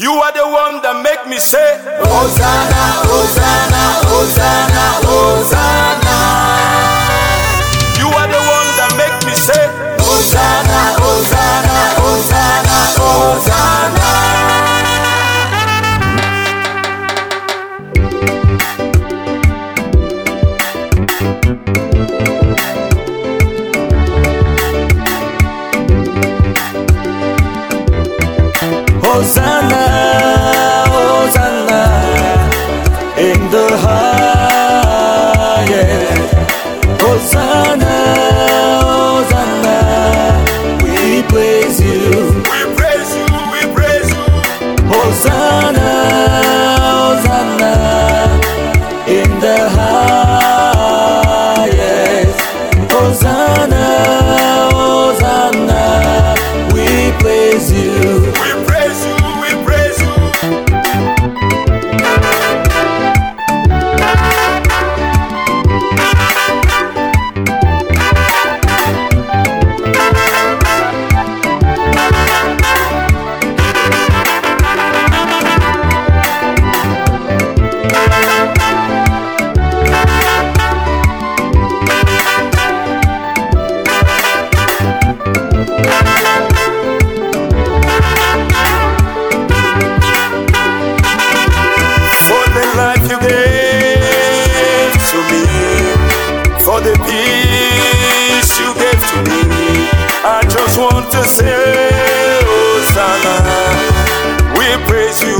You are the one that make me say, Hosanna, Hosanna, Hosanna, Hosanna. You are the one that make me say, Hosanna, Hosanna, Hosanna, Hosanna. Hosanna, Hosanna, in the highest. Hosanna, Hosanna, we praise you. we praise you, we praise you. Hosanna, Hosanna, in the highest. Hosanna, Hosanna, we praise you. We praise you, we praise you. For the life you gave to me, for the peace you gave to me, I just want to say, Hosanna, we praise you.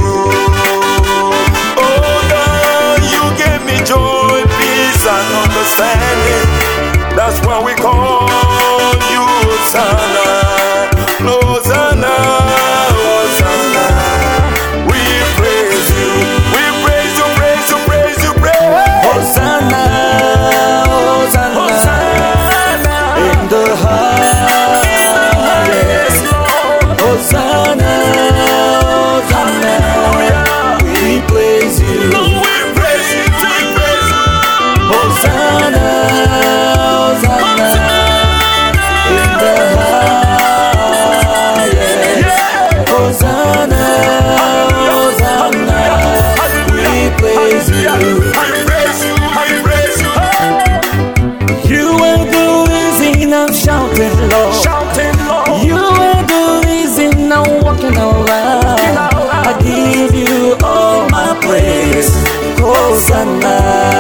Oh God, you gave me joy, peace and understanding. That's why we call you Hosanna, Hosanna, Hosanna. We praise you, we praise you, praise you, praise you, praise. Hosanna, Hosanna, in the highest. Hosanna, Hosanna, we praise you. We praise you, we praise you. Hosanna, Hosanna, in the highest. Hosanna, Hosanna, we praise you. We praise you, we praise you. You are the reason I'm shouting, Lord. Shouting, Lord. You are the reason I'm walking around. I give you all my praise. Hosanna.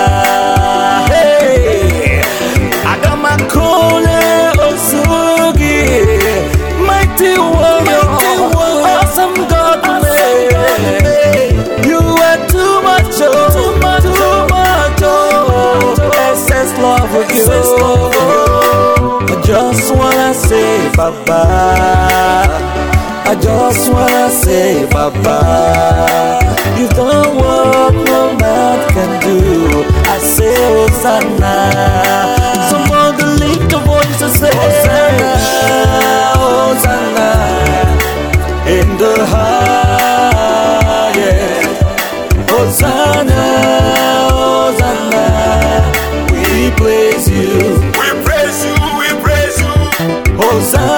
Hey, I got my Kole Osugi, mighty warrior, awesome God. You are too much, too much, excess love with you. I just wanna say Baba. I just wanna say Baba. You've done what no man can do. I say Hosanna. Somebody lift your voice and say Hosanna, Hosanna, in the highest. Hosanna, Hosanna, we praise you. We praise you, we praise you. Hosanna.